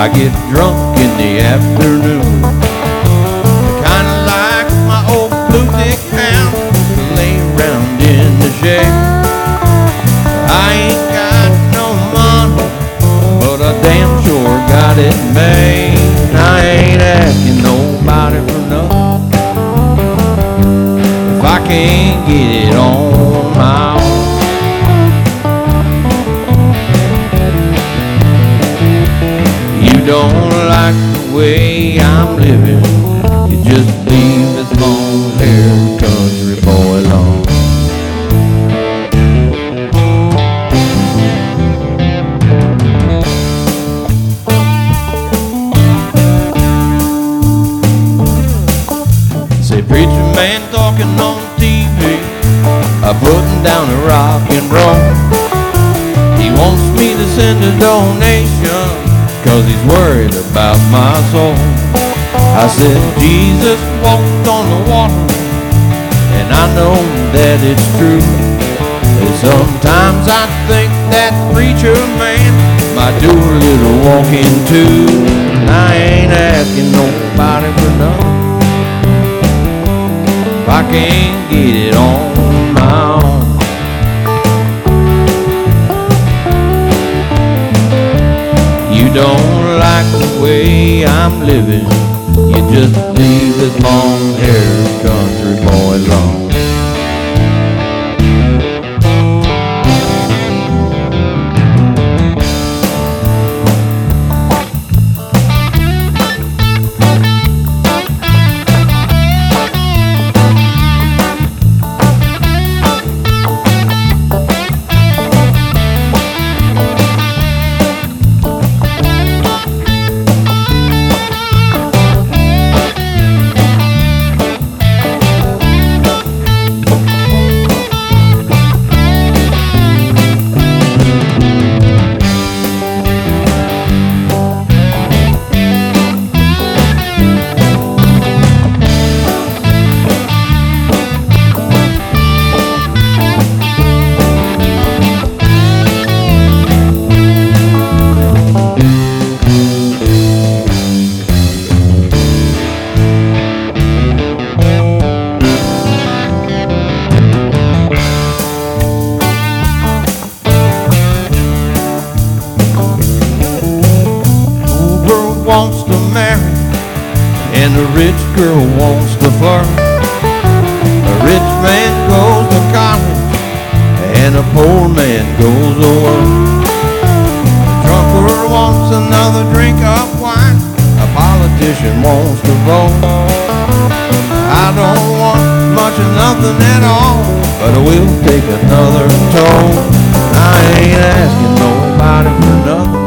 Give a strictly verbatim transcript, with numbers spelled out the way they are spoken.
I get drunk in the afternoon. Kinda like my old blue tick hound, lay around in the shade. I ain't got no money, but I damn sure got it made. I ain't asking nobody for nothing if I can't get it on my own. You don't like the way I'm living, you just leave this long-haired country boy alone. Say, preacher man talking on T V, uh, putting down a rock and roll. He wants me to send a donation, cause he's worried about my soul. I said, Jesus walked on the water, and I know that it's true. And sometimes I think that preacher man might do a little walking too. And I ain't asking nobody for nothing if I can't get it on my own. You don't like the way I'm living, you just leave this long-haired country boy alone. Wants to marry, and a rich girl wants to flirt. A rich man goes to college, and a poor man goes to work. A drunkard wants another drink of wine, a politician wants to vote. I don't want much of nothing at all, but I will take another toll. I ain't asking nobody for nothing